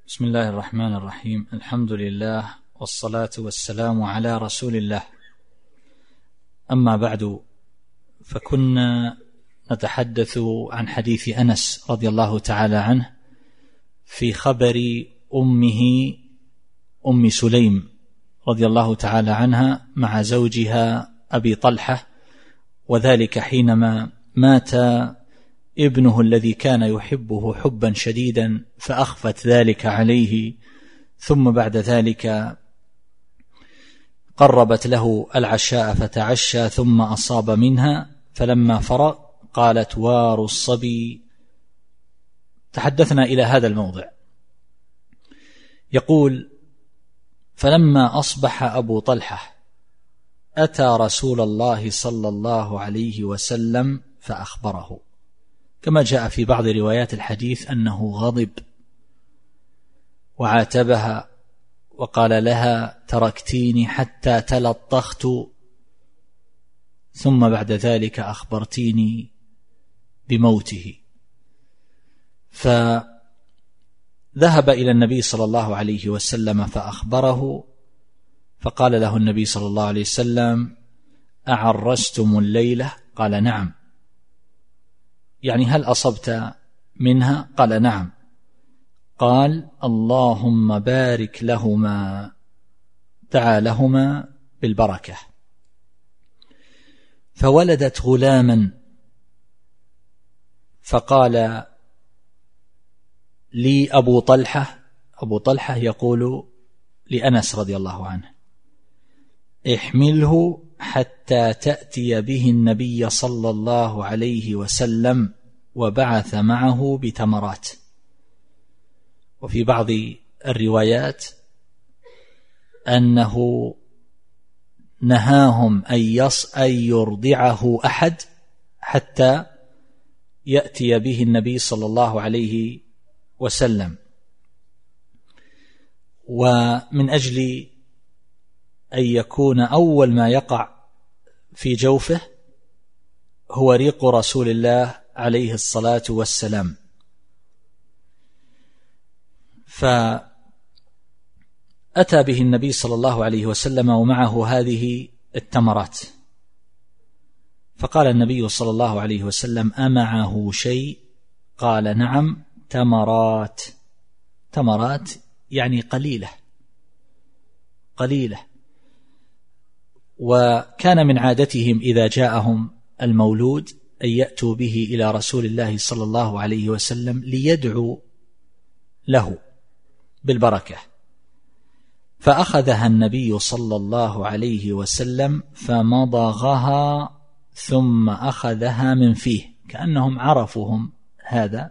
بسم الله الرحمن الرحيم. الحمد لله والصلاة والسلام على رسول الله. أما بعد، فكنا نتحدث عن حديث أنس رضي الله تعالى عنه في خبر أمه أم سليم رضي الله تعالى عنها مع زوجها أبي طلحة، وذلك حينما مات ابنه الذي كان يحبه حبا شديدا فأخفت ذلك عليه، ثم بعد ذلك قربت له العشاء فتعشى ثم أصاب منها، فلما فرغ قالت: وار الصبي. تحدثنا إلى هذا الموضع. يقول: فلما أصبح أبو طلحة أتى رسول الله صلى الله عليه وسلم فأخبره، كما جاء في بعض روايات الحديث أنه غضب وعاتبها وقال لها: تركتيني حتى تلطخت، ثم بعد ذلك أخبرتيني بموته. فذهب إلى النبي صلى الله عليه وسلم فأخبره، فقال له النبي صلى الله عليه وسلم: أعرستم الليلة؟ قال: نعم. يعني هل أصبت منها؟ قال: نعم. قال: اللهم بارك لهما، دعا لهما بالبركة. فولدت غلاما، فقال لي أبو طلحة يقول لأنس رضي الله عنه: احمله حتى تأتي به النبي صلى الله عليه وسلم، وبعث معه بتمرات. وفي بعض الروايات أنه نهاهم أن يرضعه أحد حتى يأتي به النبي صلى الله عليه وسلم. ومن أجل أن يكون أول ما يقع في جوفه هو ريق رسول الله عليه الصلاة والسلام. فأتى به النبي صلى الله عليه وسلم ومعه هذه التمرات، فقال النبي صلى الله عليه وسلم: أمعه شيء؟ قال: نعم، تمرات. تمرات يعني قليلة. وكان من عادتهم إذا جاءهم المولود أن يأتوا به إلى رسول الله صلى الله عليه وسلم ليدعوا له بالبركة. فأخذها النبي صلى الله عليه وسلم فمضغها ثم أخذها من فيه، كأنهم عرفوهم هذا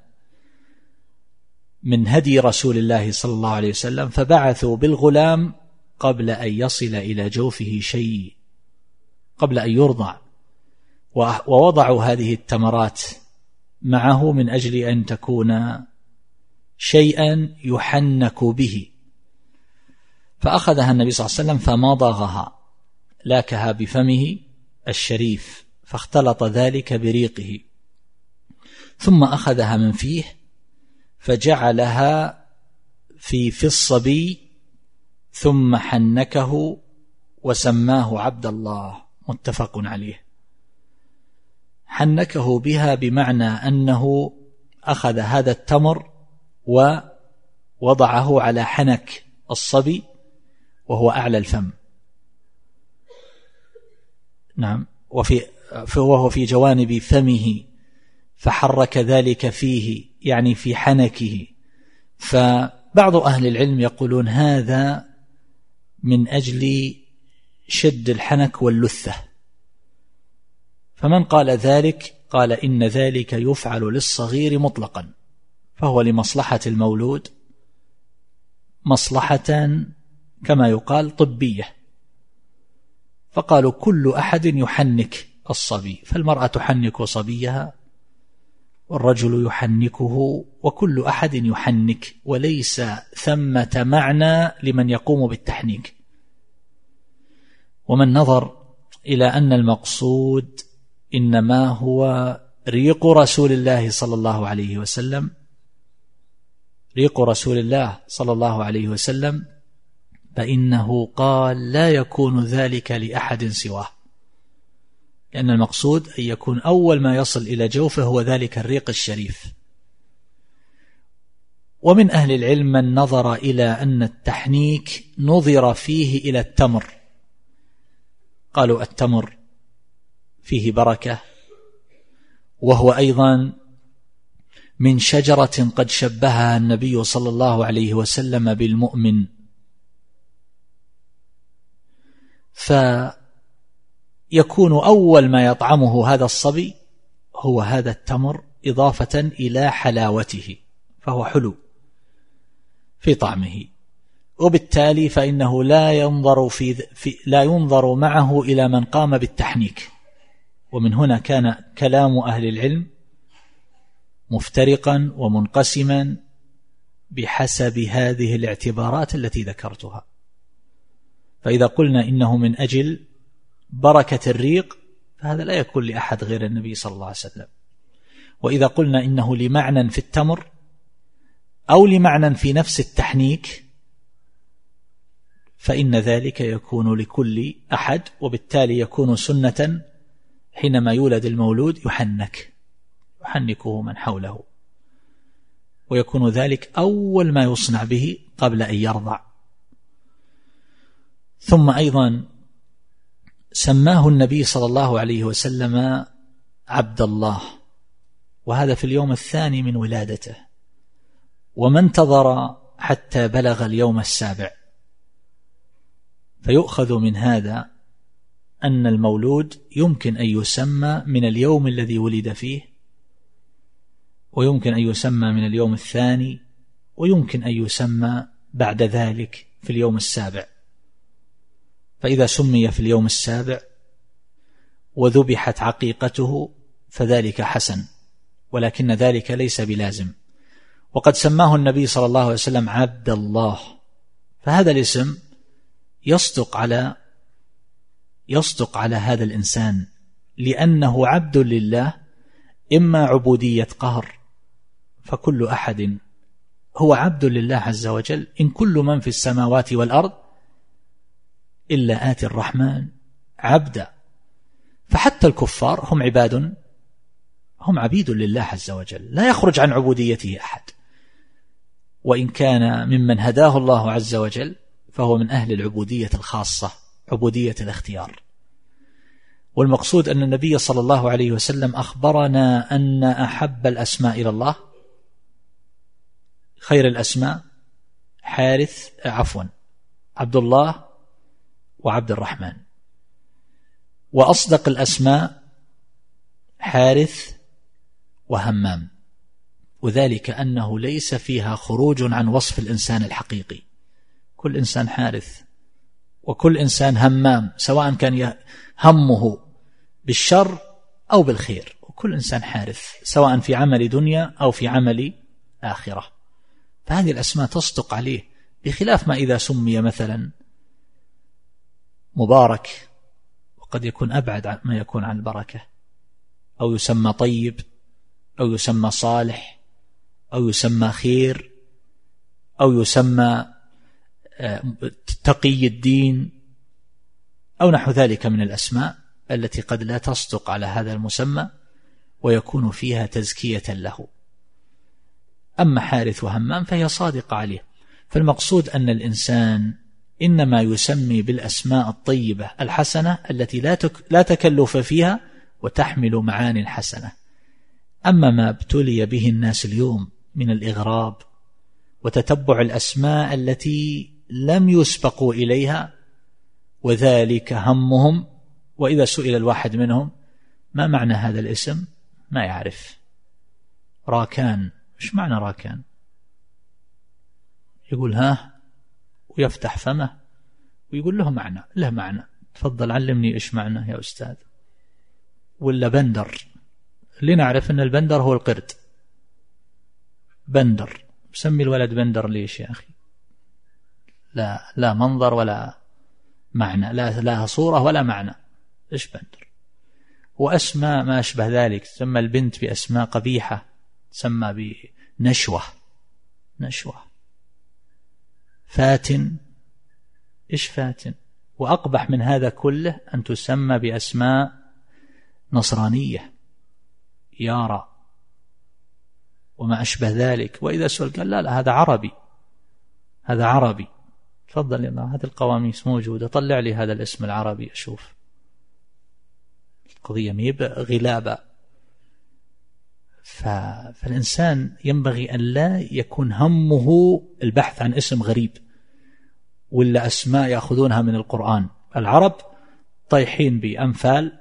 من هدي رسول الله صلى الله عليه وسلم، فبعثوا بالغلام قبل أن يصل إلى جوفه شيء، قبل أن يرضع، ووضعوا هذه التمرات معه من أجل أن تكون شيئا يحنك به. فأخذها النبي صلى الله عليه وسلم فمضغها، لاكها بفمه الشريف، فاختلط ذلك بريقه، ثم أخذها من فيه فجعلها في الصبي، ثم حنكه وسماه عبد الله، متفق عليه. حنكه بها بمعنى أنه أخذ هذا التمر ووضعه على حنك الصبي وهو أعلى الفم، نعم، وهو في جوانب فمه، فحرك ذلك فيه، يعني في حنكه. فبعض أهل العلم يقولون هذا من أجل شد الحنك واللثة، فمن قال ذلك قال إن ذلك يفعل للصغير مطلقا، فهو لمصلحة المولود، مصلحة كما يقال طبية. فقالوا كل أحد يحنك الصبي، فالمرأة تحنك صبيها، والرجل يحنكه، وكل أحد يحنك، وليس ثمة معنى لمن يقوم بالتحنيك. ومن نظر إلى أن المقصود إنما هو ريق رسول الله صلى الله عليه وسلم ريق رسول الله صلى الله عليه وسلم، فإنه قال لا يكون ذلك لأحد سواه، لأن المقصود أن يكون أول ما يصل إلى جوفه هو ذلك الريق الشريف. ومن أهل العلم من نظر إلى أن التحنيك نظر فيه إلى التمر، قالوا التمر فيه بركة، وهو أيضا من شجرة قد شبهها النبي صلى الله عليه وسلم بالمؤمن، فيكون أول ما يطعمه هذا الصبي هو هذا التمر إضافة إلى حلاوته، فهو حلو في طعمه، وبالتالي فإنه لا ينظر معه إلى من قام بالتحنيك. ومن هنا كان كلام أهل العلم مفترقا ومنقسما بحسب هذه الاعتبارات التي ذكرتها. فإذا قلنا إنه من أجل بركة الريق فهذا لا يكون لأحد غير النبي صلى الله عليه وسلم، وإذا قلنا إنه لمعنى في التمر أو لمعنى في نفس التحنيك فإن ذلك يكون لكل أحد، وبالتالي يكون سنة حينما يولد المولود يحنكه من حوله، ويكون ذلك أول ما يصنع به قبل أن يرضع. ثم أيضا سماه النبي صلى الله عليه وسلم عبد الله، وهذا في اليوم الثاني من ولادته، وما انتظر حتى بلغ اليوم السابع. فيؤخذ من هذا أن المولود يمكن أن يسمى من اليوم الذي ولد فيه، ويمكن أن يسمى من اليوم الثاني، ويمكن أن يسمى بعد ذلك في اليوم السابع. فإذا سمي في اليوم السابع وذبحت عقيقته فذلك حسن، ولكن ذلك ليس بلازم. وقد سماه النبي صلى الله عليه وسلم عبد الله، فهذا الاسم يصدق على هذا الإنسان، لأنه عبد لله، إما عبودية قهر، فكل أحد هو عبد لله عز وجل، إن كل من في السماوات والأرض إلا آتي الرحمن عبدا. فحتى الكفار هم عبيد لله عز وجل، لا يخرج عن عبوديته أحد، وإن كان ممن هداه الله عز وجل فهو من أهل العبودية الخاصة، عبودية الاختيار. والمقصود أن النبي صلى الله عليه وسلم أخبرنا أن أحب الأسماء إلى الله، خير الأسماء عبد الله وعبد الرحمن، وأصدق الأسماء حارث وهمام، وذلك أنه ليس فيها خروج عن وصف الإنسان الحقيقي. كل إنسان حارث وكل إنسان همام، سواء كان همه بالشر أو بالخير، وكل إنسان حارث سواء في عمل دنيا أو في عمل آخرة. فهذه الأسماء تصدق عليه، بخلاف ما إذا سمي مثلا مبارك، وقد يكون أبعد ما يكون عن البركة، أو يسمى طيب، أو يسمى صالح، أو يسمى خير، أو يسمى تقي الدين، أو نحو ذلك من الأسماء التي قد لا تصدق على هذا المسمى ويكون فيها تزكية له. أما حارث وهمام فهي صادقة عليه. فالمقصود أن الإنسان إنما يسمي بالأسماء الطيبة الحسنة التي لا تكلف فيها وتحمل معاني حسنة. أما ما ابتلي به الناس اليوم من الإغراب وتتبع الأسماء التي لم يسبقوا إليها، وذلك همهم، وإذا سئل الواحد منهم ما معنى هذا الاسم ما يعرف. راكان، إيش معنى راكان؟ يقول ها، ويفتح فمه ويقول له معنى، تفضل علمني إيش معنى يا أستاذ. ولا بندر، اللي نعرف أن البندر هو القرد. بندر، مسمي الولد بندر ليش يا أخي؟ لا منظر ولا معنى، لا صورة ولا معنى. إيش بندر؟ وأسماء ما أشبه ذلك، تسمى البنت بأسماء قبيحة، تسمى بنشوة، نشوة. فاتن، إيش فاتن؟ وأقبح من هذا كله أن تسمى بأسماء نصرانية، يارا وما أشبه ذلك. وإذا سؤال قال لا هذا عربي، هذا عربي. تفضل يا الله، هذه القواميس موجودة، طلع لي هذا الاسم العربي أشوف. القضية ميب غلابة. فالإنسان ينبغي أن لا يكون همه البحث عن اسم غريب ولا أسماء يأخذونها من القرآن. العرب طيحين بأنفال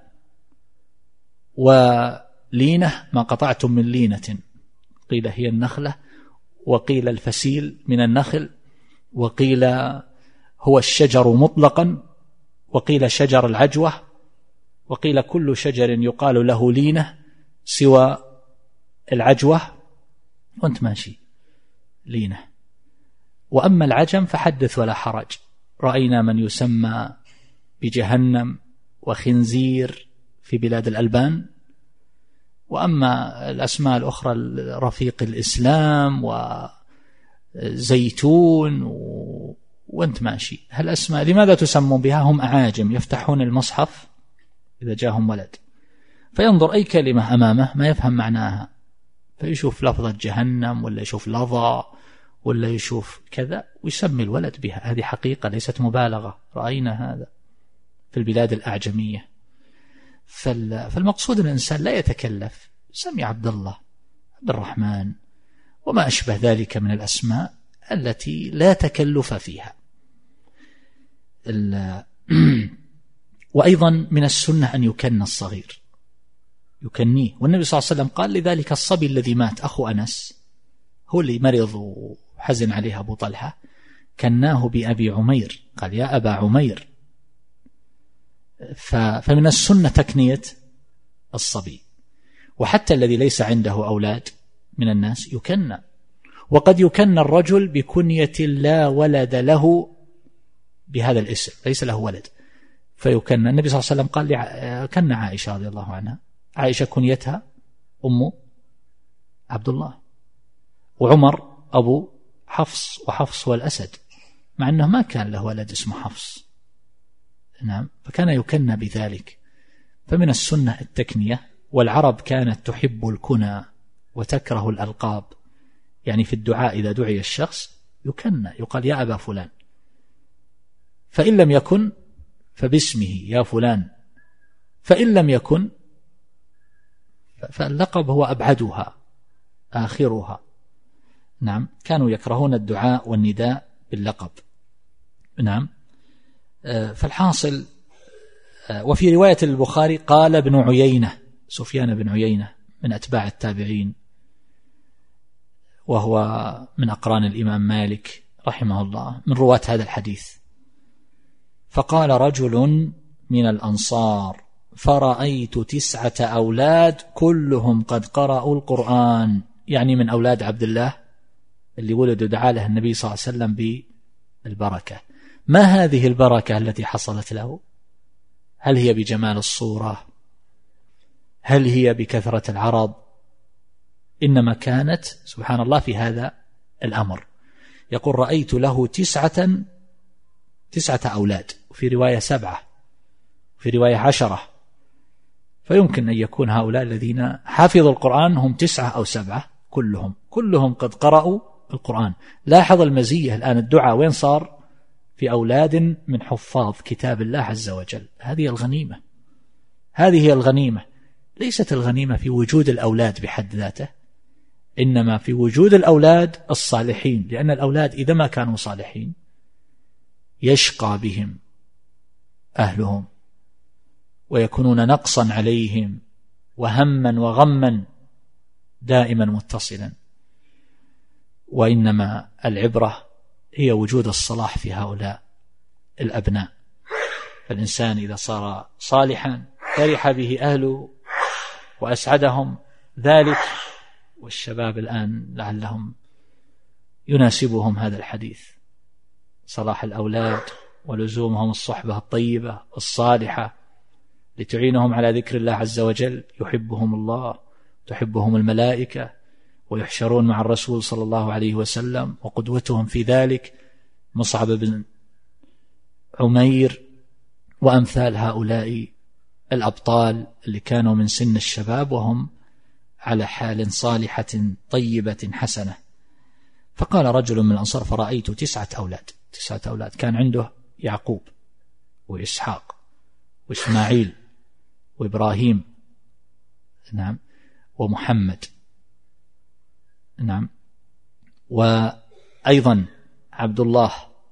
ولينة، ما قطعتم من لينة، قيل هي النخلة، وقيل الفسيل من النخل، وقيل هو الشجر مطلقا، وقيل شجر العجوة، وقيل كل شجر يقال له لينة سوى العجوة، وانت ماشي لينة. وأما العجم فحدث ولا حرج، رأينا من يسمى بجهنم وخنزير في بلاد الألبان. وأما الأسماء الأخرى رفيق الإسلام وزيتون وانت ماشي، هالأسماء لماذا تسمون بها؟ هم أعاجم يفتحون المصحف إذا جاءهم ولد فينظر أي كلمة أمامه ما يفهم معناها، فيشوف لفظة جهنم ولا يشوف لظى ولا يشوف كذا ويسمي الولد بها. هذه حقيقة ليست مبالغة، رأينا هذا في البلاد الأعجمية. فالمقصود أن الإنسان لا يتكلف، سمي عبد الله، عبد الرحمن، وما أشبه ذلك من الأسماء التي لا تكلف فيها. وأيضا من السنة أن يكن الصغير، يكنيه. والنبي صلى الله عليه وسلم قال لذلك الصبي الذي مات أخو أنس، هو اللي مرض وحزن عليه أبو طلحة، كناه بأبي عمير، قال يا أبا عمير. فمن السنة تكنية الصبي. وحتى الذي ليس عنده أولاد من الناس يكنى، وقد يكنى الرجل بكنية لا ولد له بهذا الاسم، ليس له ولد فيكنى. النبي صلى الله عليه وسلم قال كنى عائشة رضي الله عنها، عائشة كنيتها أم عبد الله، وعمر أبو حفص، وحفص هو الأسد، مع أنه ما كان له ولد اسمه حفص. نعم، فكان يكنى بذلك. فمن السنة التكنية. والعرب كانت تحب الكنى وتكره الألقاب، يعني في الدعاء إذا دعي الشخص يكنى، يقال يا أبا فلان، فإن لم يكن فباسمه يا فلان، فإن لم يكن فاللقب هو أبعدها آخرها. نعم، كانوا يكرهون الدعاء والنداء باللقب. نعم. فالحاصل، وفي رواية البخاري قال ابن عيينة، سفيان بن عيينة من أتباع التابعين، وهو من أقران الإمام مالك رحمه الله، من رواة هذا الحديث، فقال رجل من الأنصار فرأيت 9 أولاد كلهم قد قرأوا القرآن، يعني من أولاد عبد الله اللي ولد دعا له النبي صلى الله عليه وسلم بالبركة. ما هذه البركة التي حصلت له؟ هل هي بجمال الصورة؟ هل هي بكثرة العرض؟ إنما كانت سبحان الله في هذا الأمر. يقول رأيت له 9 أولاد، وفي رواية 7، في رواية 10، فيمكن أن يكون هؤلاء الذين حافظوا القرآن هم 9 أو 7، كلهم قد قرأوا القرآن. لاحظ المزية الآن، الدعاء وين صار؟ في أولاد من حفاظ كتاب الله عز وجل. هذه الغنيمة، هذه هي الغنيمة. ليست الغنيمة في وجود الأولاد بحد ذاته، إنما في وجود الأولاد الصالحين، لأن الأولاد إذا ما كانوا صالحين يشقى بهم أهلهم ويكونون نقصا عليهم وهما وغما دائما متصلا. وإنما العبرة هي وجود الصلاح في هؤلاء الأبناء. فالإنسان إذا صار صالحا فرح به أهله وأسعدهم ذلك. والشباب الآن لعلهم يناسبهم هذا الحديث، صلاح الأولاد ولزومهم الصحبة الطيبة الصالحة لتعينهم على ذكر الله عز وجل، يحبهم الله، تحبهم الملائكة، ويحشرون مع الرسول صلى الله عليه وسلم، وقدوتهم في ذلك مصعب بن عمير وأمثال هؤلاء الأبطال اللي كانوا من سن الشباب وهم على حال صالحة طيبة حسنة. فقال رجل من الأنصار: فرأيت 9 أولاد، كان عنده يعقوب وإسحاق وإسماعيل وإبراهيم، نعم، ومحمد، نعم، وأيضا عبد الله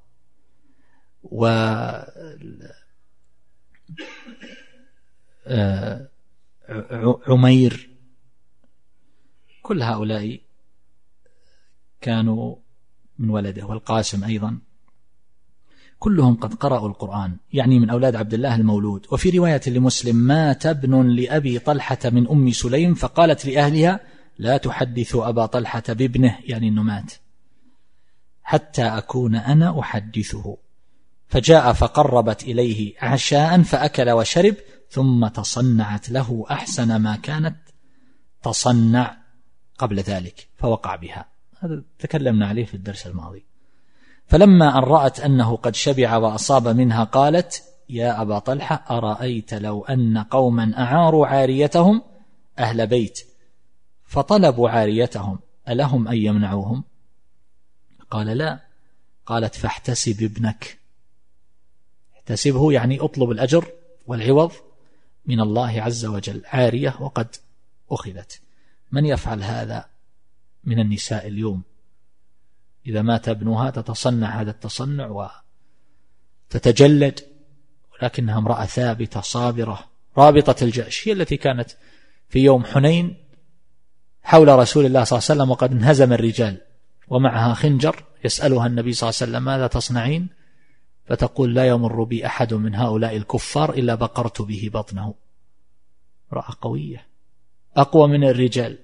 وعمير. كل هؤلاء كانوا من ولده، والقاسم أيضا، كلهم قد قرأوا القرآن، يعني من أولاد عبد الله المولود. وفي رواية لمسلم: مات ابن لأبي طلحة من أم سليم فقالت لأهلها: لا تحدثوا أبا طلحة بابنه، يعني أنه مات، حتى أكون أنا أحدثه. فجاء فقربت إليه عشاء فأكل وشرب، ثم تصنعت له أحسن ما كانت تصنع قبل ذلك، فوقع بها. هذا تكلمنا عليه في الدرس الماضي. فلما أن رأت أنه قد شبع وأصاب منها قالت: يا أبا طلحة، أرأيت لو أن قوما أعاروا عاريتهم أهل بيت فطلبوا عاريتهم ألهم أن يمنعوهم؟ قال: لا. قالت: فاحتسب ابنك. احتسبه يعني اطلب الأجر والعوض من الله عز وجل، عارية وقد أخذت. من يفعل هذا من النساء اليوم؟ إذا مات ابنها تتصنع هذا التصنع وتتجلد، ولكنها امرأة ثابتة صابرة رابطة الجأش، هي التي كانت في يوم حنين حول رسول الله صلى الله عليه وسلم وقد انهزم الرجال، ومعها خنجر، يسألها النبي صلى الله عليه وسلم: ماذا تصنعين؟ فتقول: لا يمر بي أحد من هؤلاء الكفار إلا بقرت به بطنه. امرأة قوية أقوى من الرجال،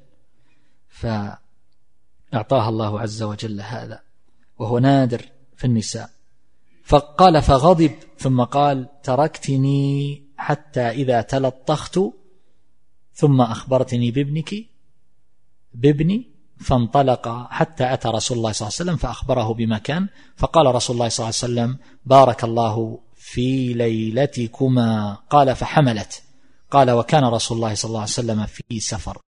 فأعطاها الله عز وجل هذا، وهو نادر في النساء. فقال: فغضب، ثم قال: تركتني حتى إذا تلطخت ثم أخبرتني بابني، فانطلق حتى أتى رسول الله صلى الله عليه وسلم فأخبره بما كان. فقال رسول الله صلى الله عليه وسلم: بارك الله في ليلتكما. قال: فحملت. قال: وكان رسول الله صلى الله عليه وسلم في سفر.